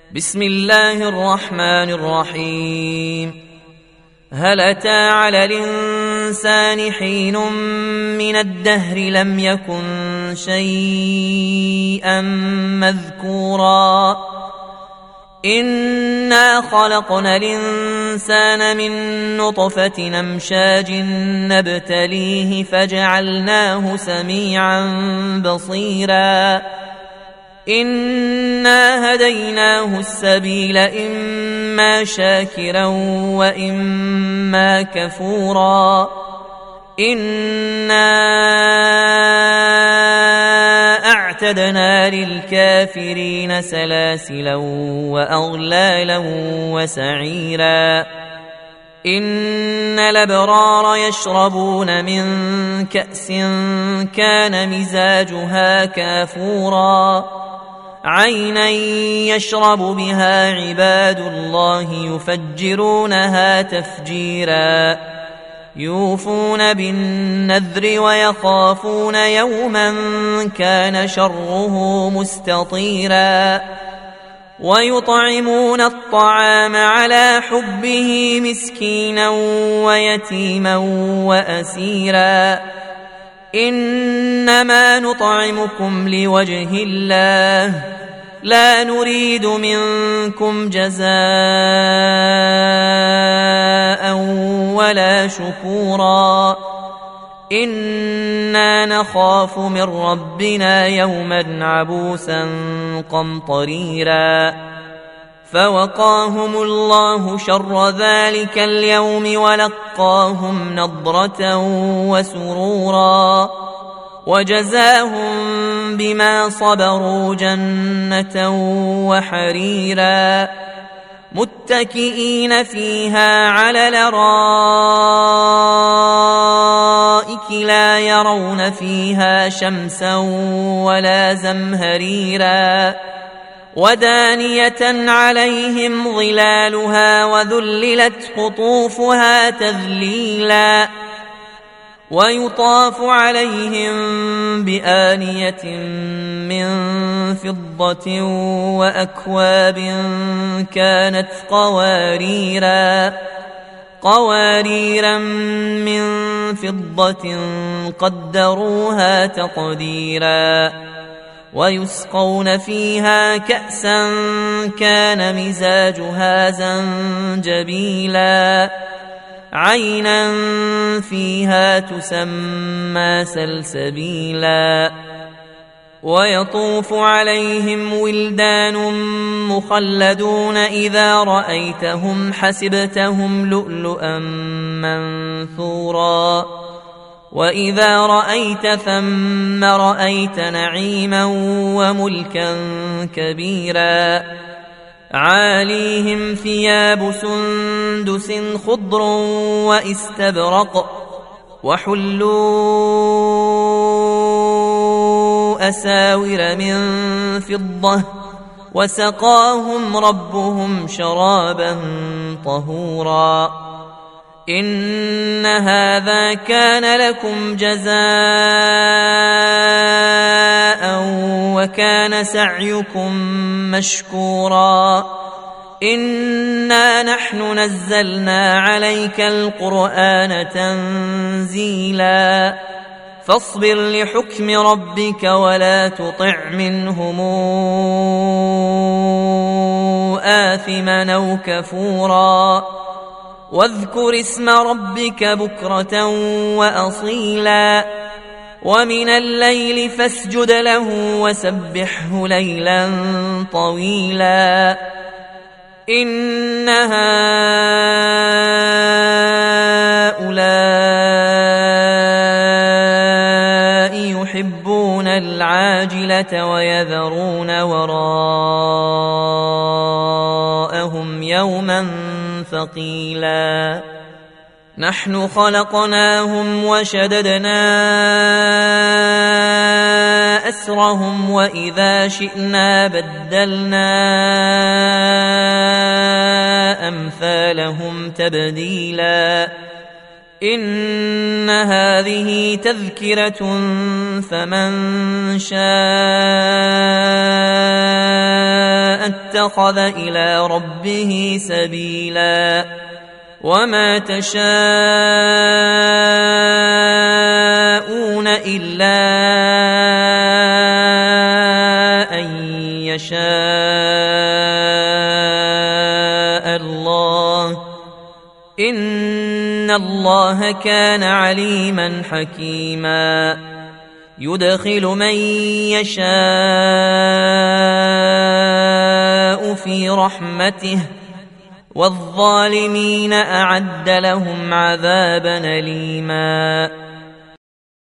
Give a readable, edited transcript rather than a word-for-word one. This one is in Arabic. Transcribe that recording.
بسم الله الرحمن الرحيم. هل أتى على الإنسان حين من الدهر لم يكن شيئا مذكورا إنا خلقنا الإنسان من نطفة أمشاج نبتليه فجعلناه سميعا بصيرا إنا هديناه السبيل إما شاكرا وإما كفورا إنا أعتدنا للكافرين سلاسلا وأغلالا وسعيرا إن الأبرار يشربون من كأس كان مزاجها كافورا عينا يشرب بها عباد الله يفجرونها تفجيرا يوفون بالنذر ويخافون يوما كان شره مستطيرا ويطعمون الطعام على حبه مسكينا ويتيما وأسيرا إنما نطعمكم لوجه الله لا نريد منكم جزاء ولا شكورا إنا نخاف من ربنا يوما عبوسا قمطريرا فوقاهم الله شر ذلك اليوم ولقاهم نضرة وسرورا وجزاهم بما صبروا جنة وحريرا متكئين فيها على الأرائك لا يرون فيها شمسا ولا زمهريرا ودانية عليهم ظلالها وذللت قطوفها تذليلا ويطاف عليهم بآنية من فضة وأكواب كانت قواريرا من فضة قدروها تقديرا ويسقون فيها كأسا كان مزاجها زنجبيلا عينا فيها تسمى سلسبيلا ويطوف عليهم ولدان مخلدون إذا رأيتهم حسبتهم لؤلؤا منثورا وإذا رأيت ثم رأيت نعيما وملكا كبيرا عاليهم ثياب سندس خضر واستبرق وحلوا أساور من فضة وسقاهم ربهم شرابا طهورا إن هذا كان لكم جزاء وكان سعيكم مشكورا إنا نحن نزلنا عليك القرآن تنزيلا فاصبر لحكم ربك ولا تطع منهم آثما أو كفورا واذكر اسم ربك بكرة وأصيلا ومن الليل فاسجد له وسبحه ليلا طويلا إن هؤلاء يحبون العاجلة ويذرون وراءهم يوما ثقيلا نحن خلقناهم وشددنا أسرهم وإذا شئنا بدلنا أمثالهم تبديلا إن هذه تذكرة فمن شاء اتخذ إلى ربه سبيلا وما تشاءون إلا أن يشاء الله إن الله كان عليما حكيما يدخل من يشاء في رحمته والظالمين أعد لهم عذابا أليما